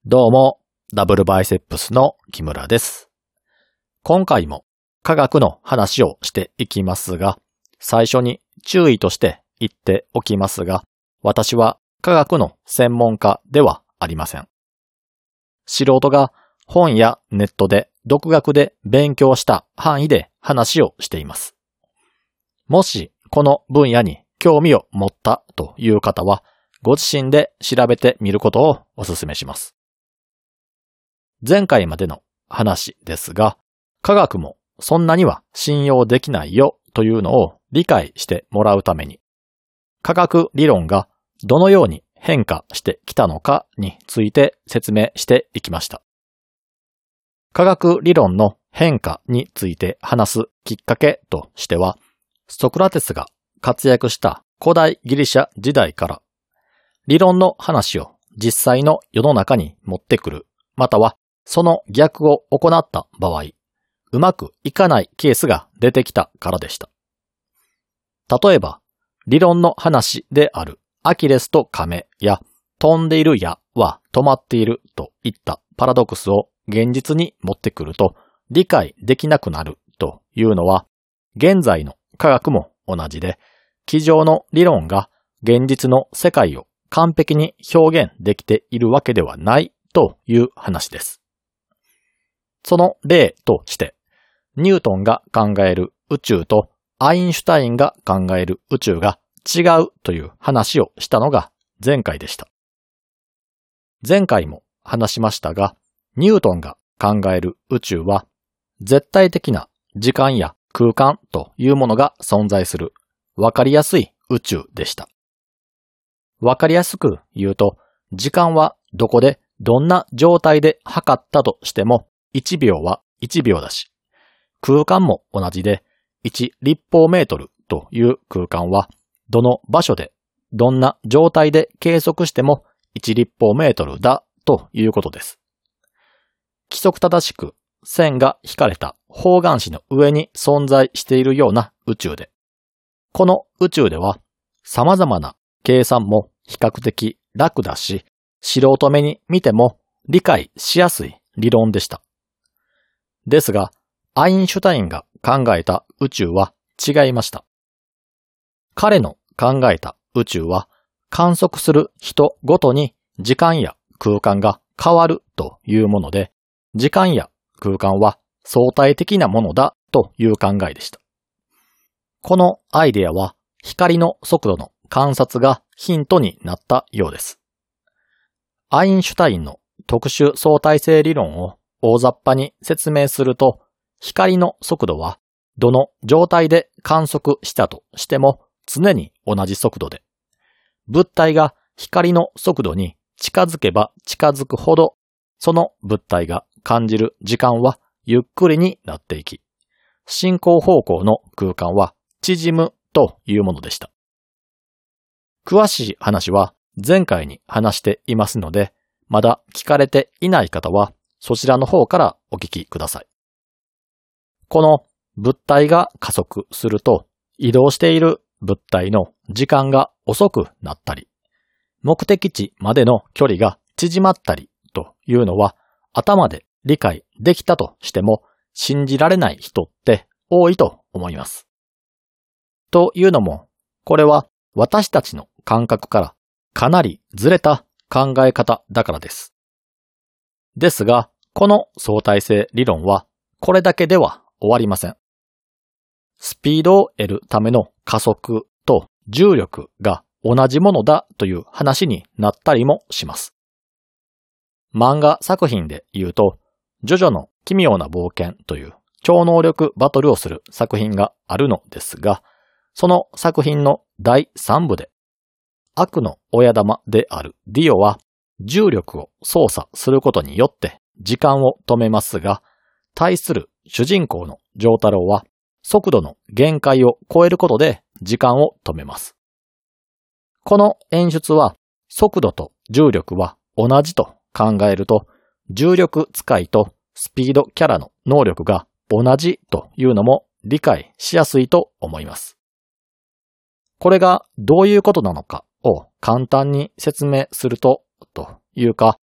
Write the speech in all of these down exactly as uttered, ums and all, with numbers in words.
どうも、ダブルバイセップスの木村です。今回も科学の話をしていきますが、最初に注意として言っておきますが、私は科学の専門家ではありません。素人が本やネットで独学で勉強した範囲で話をしています。もしこの分野に興味を持ったという方は、ご自身で調べてみることをお勧めします。前回までの話ですが、科学もそんなには信用できないよというのを理解してもらうために、科学理論がどのように変化してきたのかについて説明していきました。科学理論の変化について話すきっかけとしては、ソクラテスが活躍した古代ギリシャ時代から理論の話を実際の世の中に持ってくる、またはその逆を行った場合、うまくいかないケースが出てきたからでした。例えば、理論の話であるアキレスとカメや飛んでいる矢は止まっているといったパラドックスを現実に持ってくると理解できなくなるというのは、現在の科学も同じで、机上の理論が現実の世界を完璧に表現できているわけではないという話です。その例として、ニュートンが考える宇宙とアインシュタインが考える宇宙が違うという話をしたのが前回でした。前回も話しましたが、ニュートンが考える宇宙は絶対的な時間や空間というものが存在するわかりやすい宇宙でした。わかりやすく言うと、時間はどこでどんな状態で測ったとしてもいちびょうはいちびょうだし、空間も同じでいち立方メートルという空間はどの場所でどんな状態で計測してもいち立方メートルだということです。規則正しく線が引かれた方眼紙の上に存在しているような宇宙で、この宇宙では様々な計算も比較的楽だし、素人目に見ても理解しやすい理論でした。ですが、アインシュタインが考えた宇宙は違いました。彼の考えた宇宙は観測する人ごとに時間や空間が変わるというもので、時間や空間は相対的なものだという考えでした。このアイデアは光の速度の観察がヒントになったようです。アインシュタインの特殊相対性理論を大雑把に説明すると、光の速度はどの状態で観測したとしても常に同じ速度で、物体が光の速度に近づけば近づくほど、その物体が感じる時間はゆっくりになっていき、進行方向の空間は縮むというものでした。詳しい話は前回に話していますので、まだ聞かれていない方はそちらの方からお聞きください。この物体が加速すると移動している物体の時間が遅くなったり、目的地までの距離が縮まったりというのは頭で理解できたとしても信じられない人って多いと思います。というのも、これは私たちの感覚からかなりずれた考え方だからです。ですが、この相対性理論はこれだけでは終わりません。スピードを得るための加速と重力が同じものだという話になったりもします。漫画作品で言うと、ジョジョの奇妙な冒険という超能力バトルをする作品があるのですが、その作品のだいさんぶで、悪の親玉であるディオは重力を操作することによって時間を止めますが、対する主人公の丈太郎は速度の限界を超えることで時間を止めます。この演出は速度と重力は同じと考えると、重力使いとスピードキャラの能力が同じというのも理解しやすいと思います。これがどういうことなのかを簡単に説明すると、というか、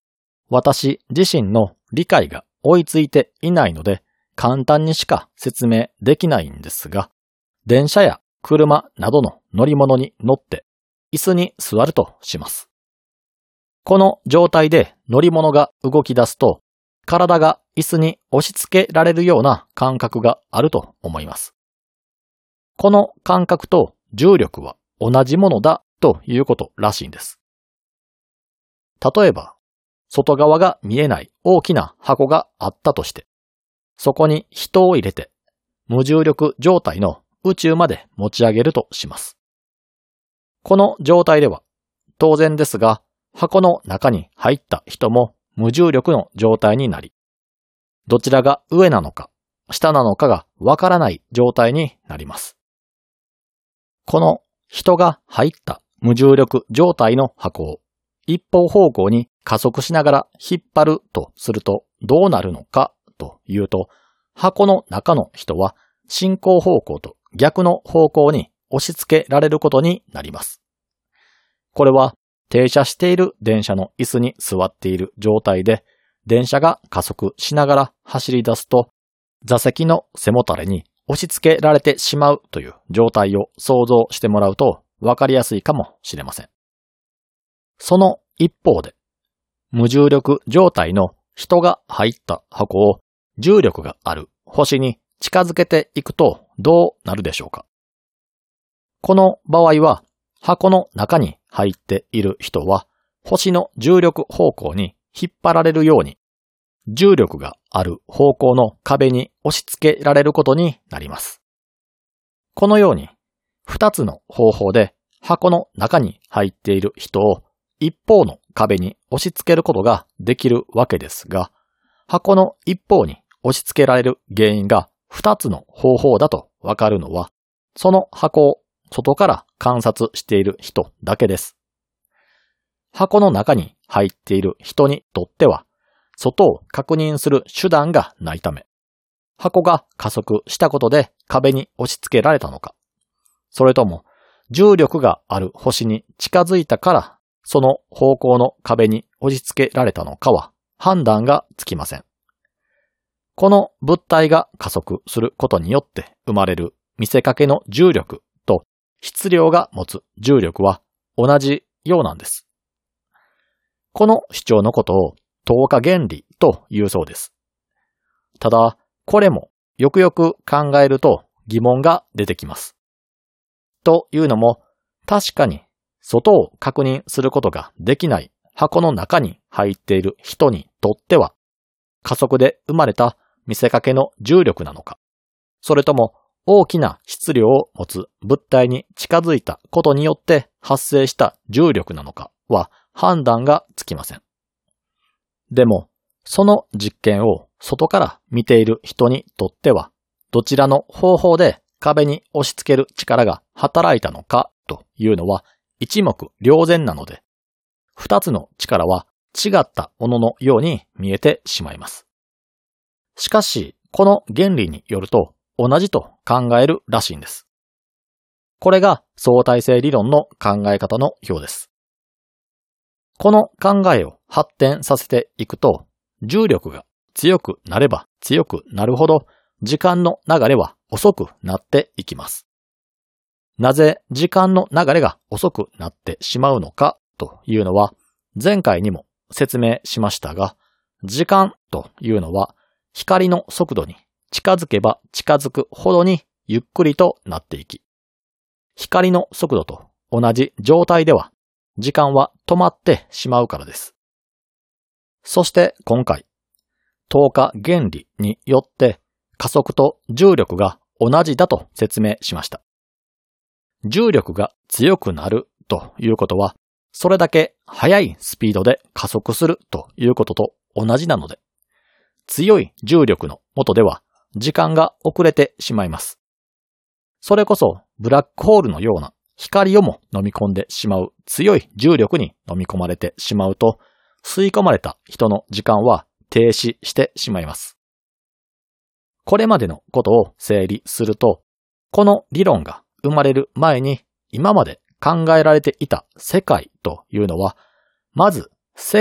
私自身の理解が追いついていないので簡単にしか説明できないんですが、電車や車などの乗り物に乗って椅子に座るとします。この状態で乗り物が動き出すと、体が椅子に押し付けられるような感覚があると思います。この感覚と重力は同じものだということらしいんです。例えば、外側が見えない大きな箱があったとして、そこに人を入れて無重力状態の宇宙まで持ち上げるとします。この状態では、当然ですが、箱の中に入った人も無重力の状態になり、どちらが上なのか下なのかがわからない状態になります。この人が入った無重力状態の箱を一方方向に加速しながら引っ張るとするとどうなるのかというと、箱の中の人は進行方向と逆の方向に押し付けられることになります。これは停車している電車の椅子に座っている状態で、電車が加速しながら走り出すと、座席の背もたれに押し付けられてしまうという状態を想像してもらうとわかりやすいかもしれません。その一方で、無重力状態の人が入った箱を重力がある星に近づけていくとどうなるでしょうか。この場合は、箱の中に入っている人は星の重力方向に引っ張られるように重力がある方向の壁に押し付けられることになります。このように二つの方法で箱の中に入っている人を一方の壁に押し付けることができるわけですが、箱の一方に押し付けられる原因が二つの方法だとわかるのは、その箱を外から観察している人だけです。箱の中に入っている人にとっては、外を確認する手段がないため、箱が加速したことで壁に押し付けられたのか、それとも重力がある星に近づいたからその方向の壁に押し付けられたのかは判断がつきません。この物体が加速することによって生まれる見せかけの重力と質量が持つ重力は同じようなんです。この主張のことを等価原理というそうです。ただ、これもよくよく考えると疑問が出てきます。というのも、確かに外を確認することができない箱の中に入っている人にとっては、加速で生まれた見せかけの重力なのか、それとも大きな質量を持つ物体に近づいたことによって発生した重力なのかは判断がつきません。でも、その実験を外から見ている人にとっては、どちらの方法で壁に押し付ける力が働いたのかというのは一目瞭然なので、二つの力は違ったもののように見えてしまいます。しかし、この原理によると同じと考えるらしいんです。これが相対性理論の考え方のようです。この考えを発展させていくと、重力が強くなれば強くなるほど時間の流れは遅くなっていきます。なぜ時間の流れが遅くなってしまうのかというのは前回にも説明しましたが、時間というのは光の速度に近づけば近づくほどにゆっくりとなっていき、光の速度と同じ状態では時間は止まってしまうからです。そして今回、等価原理によって加速と重力が同じだと説明しました。重力が強くなるということは、それだけ速いスピードで加速するということと同じなので、強い重力の下では時間が遅れてしまいます。それこそブラックホールのような光をも飲み込んでしまう強い重力に飲み込まれてしまうと、吸い込まれた人の時間は停止してしまいます。これまでのことを整理すると、この理論が生まれる前に今まで考えられていた世界というのは、まず世界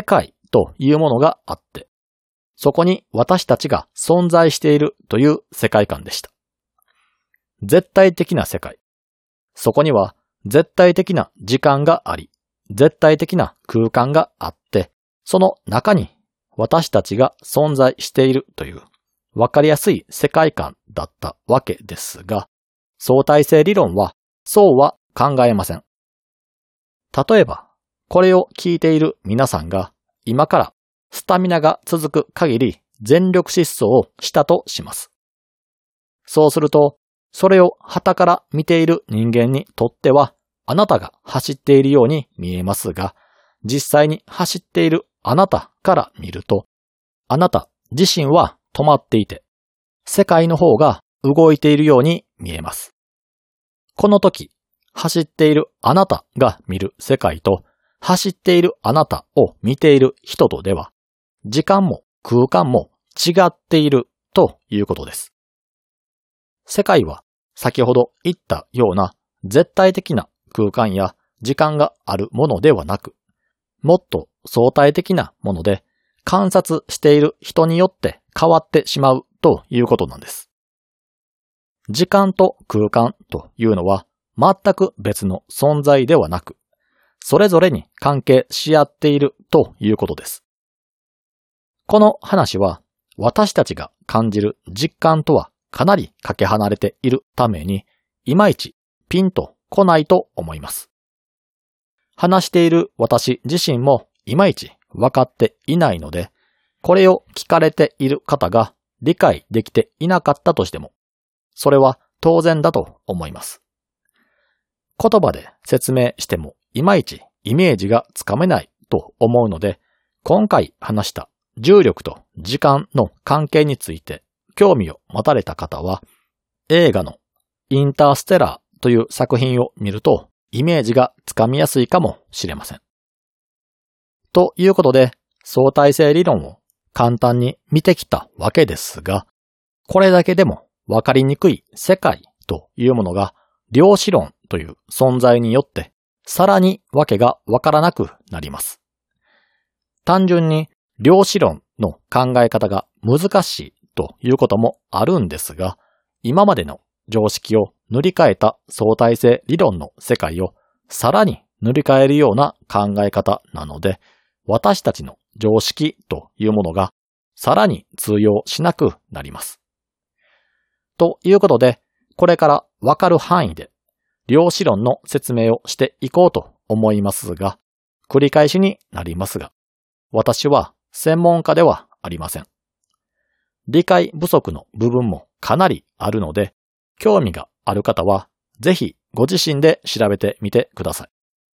というものがあって、そこに私たちが存在しているという世界観でした。絶対的な世界。そこには絶対的な時間があり、絶対的な空間があって、その中に私たちが存在しているというわかりやすい世界観だったわけですが、相対性理論はそうは考えません。例えば、これを聞いている皆さんが今からスタミナが続く限り全力疾走をしたとします。そうすると、それを傍から見ている人間にとっては、あなたが走っているように見えますが、実際に走っているあなたから見ると、あなた自身は止まっていて、世界の方が動いているように見えます。この時、走っているあなたが見る世界と、走っているあなたを見ている人とでは、時間も空間も違っているということです。世界は先ほど言ったような絶対的な空間や時間があるものではなく、もっと相対的なもので観察している人によって変わってしまうということなんです。時間と空間というのは全く別の存在ではなく、それぞれに関係し合っているということです。この話は私たちが感じる実感とはかなりかけ離れているために、いまいちピンとこないと思います。話している私自身もいまいち分かっていないので、これを聞かれている方が理解できていなかったとしても、それは当然だと思います。言葉で説明してもいまいちイメージがつかめないと思うので、今回話した重力と時間の関係について興味を持たれた方は、映画のインターステラーという作品を見るとイメージがつかみやすいかもしれません。ということで、相対性理論を簡単に見てきたわけですが、これだけでもわかりにくい世界というものが量子論という存在によってさらにわけがわからなくなります。単純に量子論の考え方が難しいということもあるんですが、今までの常識を塗り替えた相対性理論の世界をさらに塗り替えるような考え方なので、私たちの常識というものがさらに通用しなくなります。ということで、これからわかる範囲で量子論の説明をしていこうと思いますが、繰り返しになりますが、私は専門家ではありません。理解不足の部分もかなりあるので、興味がある方はぜひご自身で調べてみてください。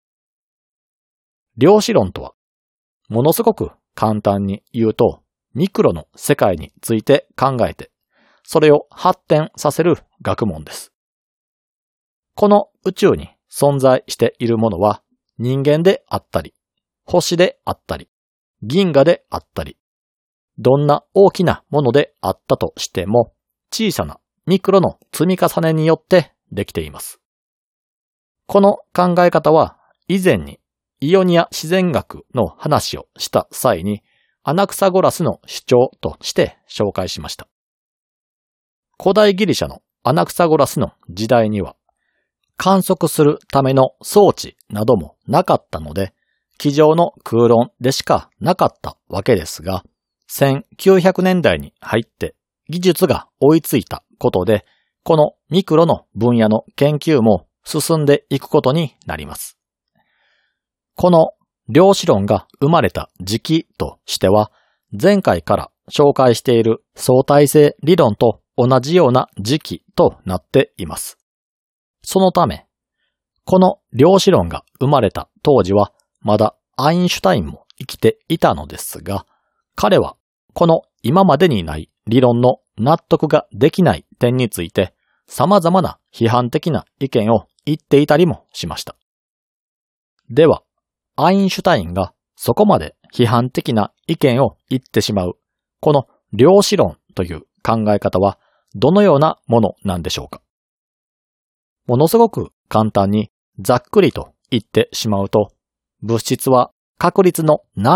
量子論とは、ものすごく簡単に言うと、ミクロの世界について考えて、それを発展させる学問です。この宇宙に存在しているものは人間であったり、星であったり、銀河であったり、どんな大きなものであったとしても、小さなミクロの積み重ねによってできています。この考え方は以前にイオニア自然学の話をした際にアナクサゴラスの主張として紹介しました。古代ギリシャのアナクサゴラスの時代には観測するための装置などもなかったので、机上の空論でしかなかったわけですが、せんきゅうひゃくねんだいに入って技術が追いついたことで、このミクロの分野の研究も進んでいくことになります。この量子論が生まれた時期としては、前回から紹介している相対性理論と同じような時期となっています。そのため、この量子論が生まれた当時はまだアインシュタインも生きていたのですが、彼はこの今までにない理論の納得ができない点について様々な批判的な意見を言っていたりもしました。では、アインシュタインがそこまで批判的な意見を言ってしまう、この量子論という考え方はどのようなものなんでしょうか。ものすごく簡単にざっくりと言ってしまうと、物質は確率の波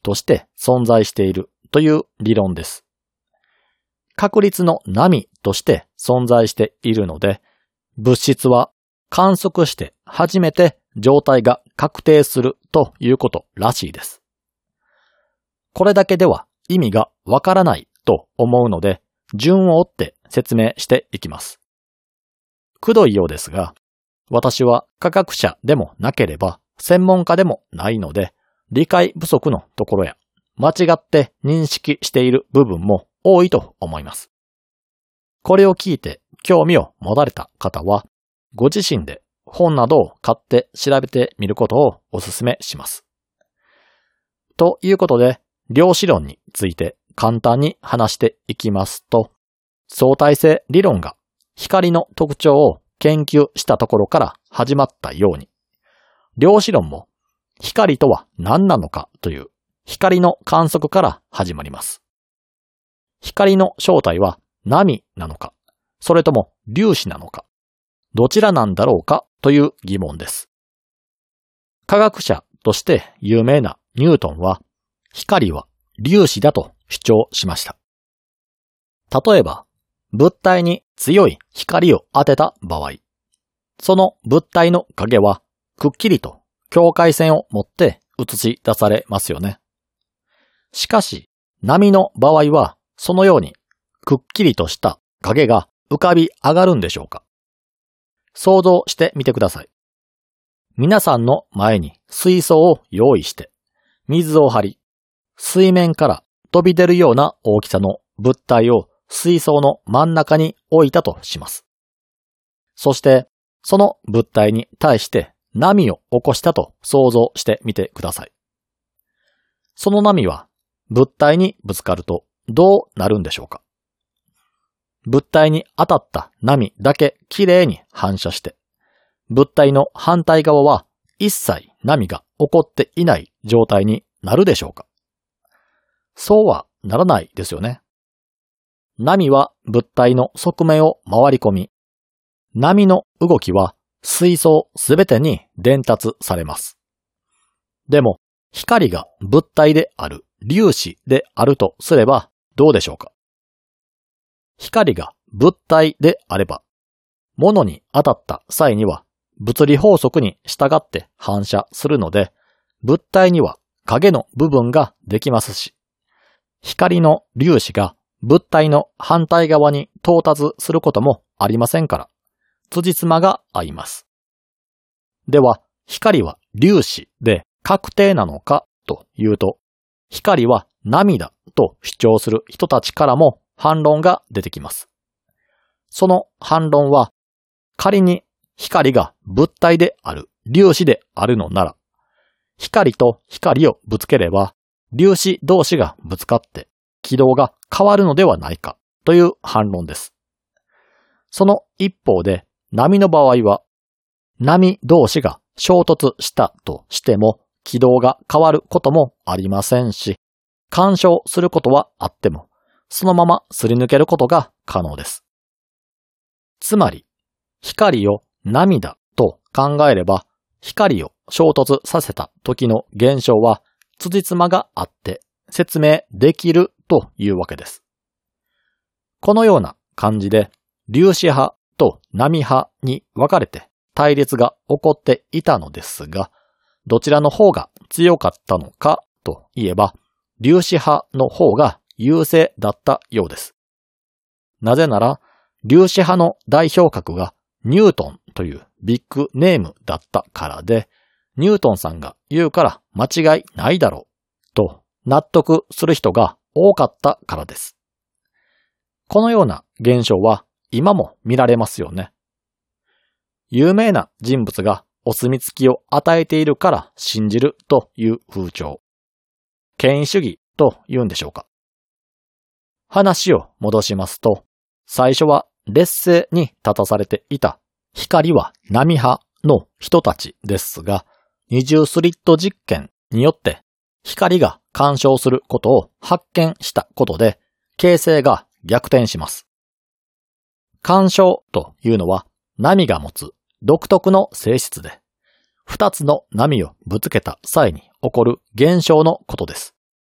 として存在しているという理論です。確率の波として存在しているので、物質は観測して初めて状態が確定するということらしいです。これだけでは意味がわからないと思うので、順を追って説明していきます。くどいようですが、私は科学者でもなければ専門家でもないので、理解不足のところや間違って認識している部分も多いと思います。これを聞いて興味を持たれた方は、ご自身で本などを買って調べてみることをお勧めします。ということで、量子論について簡単に話していきますと、相対性理論が光の特徴を研究したところから始まったように、量子論も光とは何なのかという光の観測から始まります。光の正体は波なのか、それとも粒子なのか、どちらなんだろうかという疑問です。科学者として有名なニュートンは、光は粒子だと主張しました。例えば、物体に強い光を当てた場合、その物体の影はくっきりと境界線を持って映し出されますよね。しかし、波の場合はそのようにくっきりとした影が浮かび上がるんでしょうか。想像してみてください。皆さんの前に水槽を用意して、水を張り、水面から飛び出るような大きさの物体を水槽の真ん中に置いたとします。そして、その物体に対して波を起こしたと想像してみてください。その波は物体にぶつかるとどうなるんでしょうか。物体に当たった波だけきれいに反射して、物体の反対側は一切波が起こっていない状態になるでしょうか。そうはならないですよね。波は物体の側面を回り込み、波の動きは水槽すべてに伝達されます。でも、光が物体である粒子であるとすればどうでしょうか。光が物体であれば、物に当たった際には物理法則に従って反射するので、物体には影の部分ができますし、光の粒子が物体の反対側に到達することもありませんから、辻褄が合います。では、光は粒子で確定なのかというと、光は波だと主張する人たちからも反論が出てきます。その反論は、仮に光が物体である粒子であるのなら、光と光をぶつければ、粒子同士がぶつかって軌道が変わるのではないかという反論です。その一方で、波の場合は、波同士が衝突したとしても軌道が変わることもありませんし、干渉することはあっても、そのまますり抜けることが可能です。つまり、光を波だと考えれば、光を衝突させた時の現象は、辻褄があって説明できるというわけです。このような感じで、粒子派と波派に分かれて対立が起こっていたのですが、どちらの方が強かったのかといえば、粒子派の方が優勢だったようです。なぜなら、粒子派の代表格がニュートンというビッグネームだったからで、ニュートンさんが言うから間違いないだろうと納得する人が多かったからです。このような現象は今も見られますよね。有名な人物がお墨付きを与えているから信じるという風潮。権威主義と言うんでしょうか。話を戻しますと、最初は劣勢に立たされていた光は波派の人たちですが、二重スリット実験によって光が干渉することを発見したことで形勢が逆転します。干渉というのは波が持つ独特の性質で、二つの波をぶつけた際に起こる現象のことです。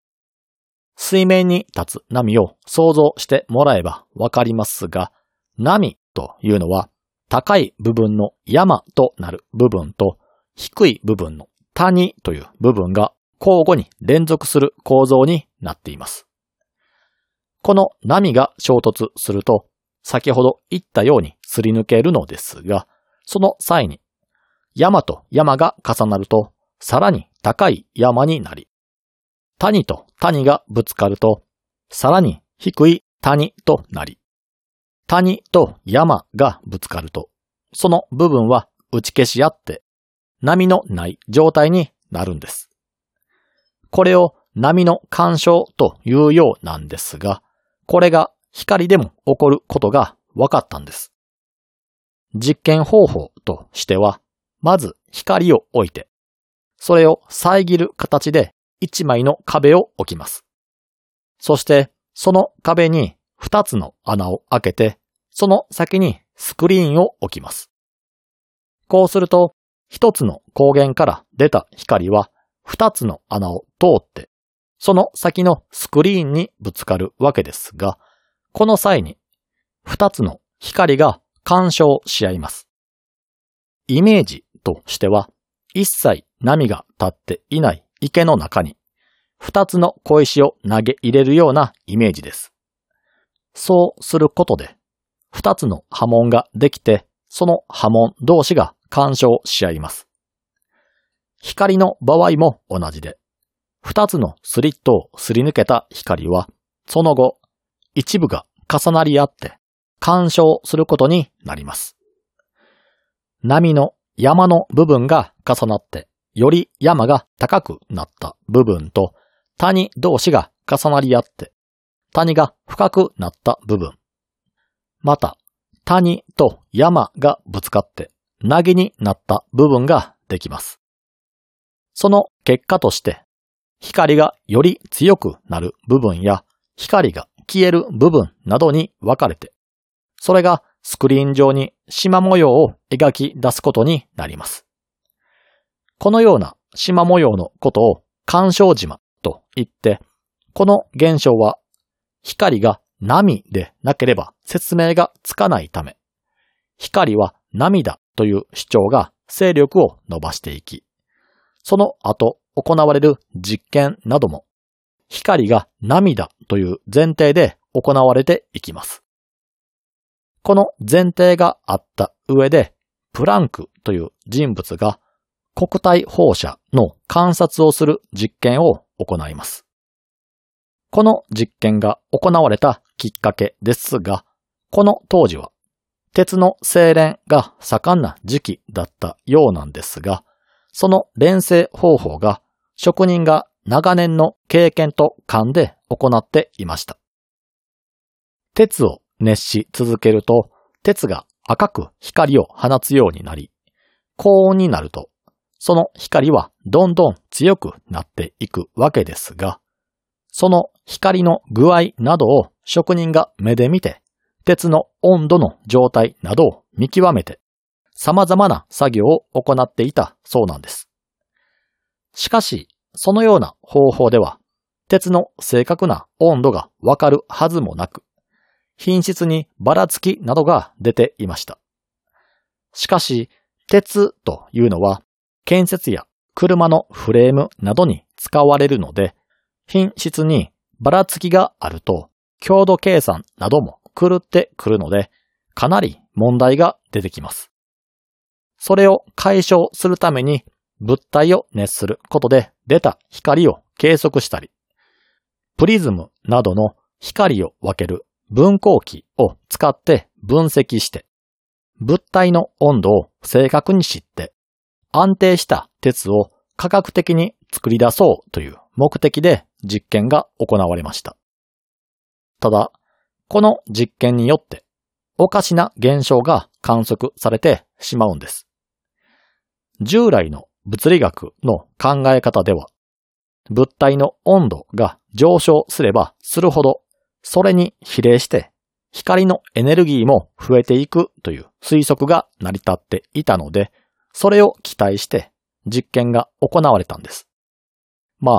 水面に立つ波を想像してもらえばわかりますが、波というのは高い部分の山となる部分と低い部分の谷という部分が交互に連続する構造になっています。この波が衝突すると、先ほど言ったようにすり抜けるのですが、その際に山と山が重なるとさらに高い山になり、谷と谷がぶつかるとさらに低い谷となり、谷と山がぶつかるとその部分は打ち消し合って波のない状態になるんです。これを波の干渉というようなんですが、これが光でも起こることが分かったんです。実験方法としては、まず光を置いて、それを遮る形で一枚の壁を置きます。そしてその壁に二つの穴を開けて、その先にスクリーンを置きます。こうすると、一つの光源から出た光は二つの穴を通って、その先のスクリーンにぶつかるわけですが、この際に二つの光が干渉し合います。イメージとしては、一切波が立っていない池の中に二つの小石を投げ入れるようなイメージです。そうすることで、二つの波紋ができて、その波紋同士が干渉し合います。光の場合も同じで、二つのスリットをすり抜けた光は、その後、一部が重なり合って干渉することになります。波の山の部分が重なって、より山が高くなった部分と谷同士が重なり合って、谷が深くなった部分。また、谷と山がぶつかって投げになった部分ができます。その結果として、光がより強くなる部分や光が消える部分などに分かれて、それがスクリーン上に縞模様を描き出すことになります。このような縞模様のことを干渉縞と言って、この現象は光が波でなければ説明がつかないため、光は波だという主張が勢力を伸ばしていき、その後行われる実験なども光が波だという前提で行われていきます。この前提があった上で、プランクという人物が黒体放射の観察をする実験を行います。この実験が行われたきっかけですが、この当時は鉄の精錬が盛んな時期だったようなんですが、その錬成方法が職人が長年の経験と勘で行っていました。鉄を熱し続けると、鉄が赤く光を放つようになり、高温になると、その光はどんどん強くなっていくわけですが、その光の具合などを職人が目で見て、鉄の温度の状態などを見極めて、様々な作業を行っていたそうなんです。しかし、そのような方法では、鉄の正確な温度がわかるはずもなく、品質にばらつきなどが出ていました。しかし、鉄というのは、建設や車のフレームなどに使われるので、品質にばらつきがあると、強度計算なども狂ってくるので、かなり問題が出てきます。それを解消するために、物体を熱することで出た光を計測したり、プリズムなどの光を分ける分光器を使って分析して、物体の温度を正確に知って、安定した鉄を科学的に作り出そうという目的で実験が行われました。ただ、この実験によっておかしな現象が観測されてしまうんです。従来の物理学の考え方では、物体の温度が上昇すればするほど、それに比例して光のエネルギーも増えていくという推測が成り立っていたので、それを期待して実験が行われたんです。まあ、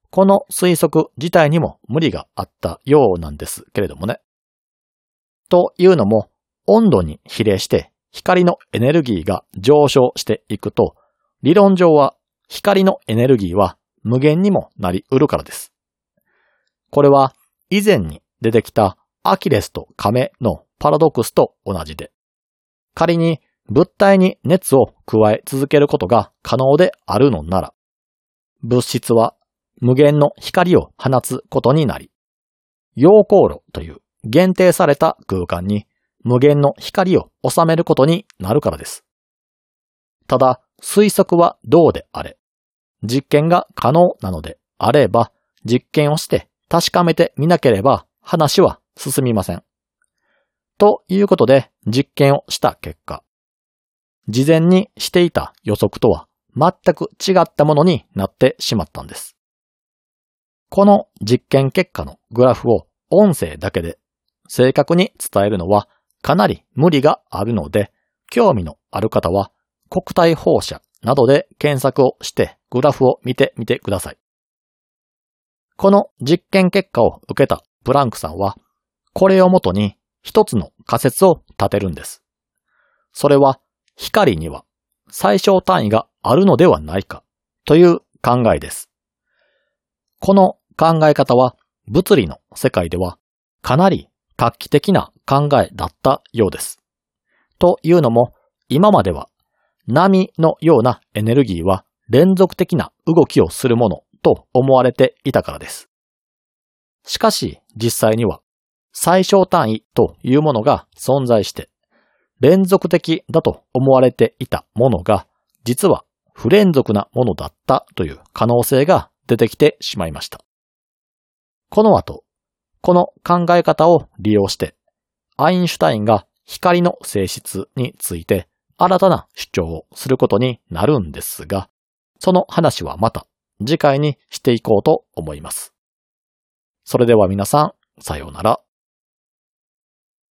この推測自体にも無理があったようなんですけれどもね。というのも、温度に比例して光のエネルギーが上昇していくと、理論上は光のエネルギーは無限にもなり得るからです。これは以前に出てきたアキレスとカメのパラドックスと同じで、仮に物体に熱を加え続けることが可能であるのなら、物質は無限の光を放つことになり、陽光炉という限定された空間に無限の光を収めることになるからです。ただ、推測はどうであれ、実験が可能なのであれば、実験をして確かめてみなければ話は進みません。ということで実験をした結果、事前にしていた予測とは全く違ったものになってしまったんです。この実験結果のグラフを音声だけで正確に伝えるのはかなり無理があるので、興味のある方は国体放射などで検索をしてグラフを見てみてください。この実験結果を受けたプランクさんは、これをもとに一つの仮説を立てるんです。それは光には最小単位があるのではないかという考えです。この考え方は物理の世界ではかなり画期的な考えだったようです。というのも、今までは波のようなエネルギーは連続的な動きをするものと思われていたからです。しかし実際には最小単位というものが存在して、連続的だと思われていたものが実は不連続なものだったという可能性が出てきてしまいました。この後、この考え方を利用して、アインシュタインが光の性質について新たな主張をすることになるんですが、その話はまた次回にしていこうと思います。それでは皆さん、さようなら。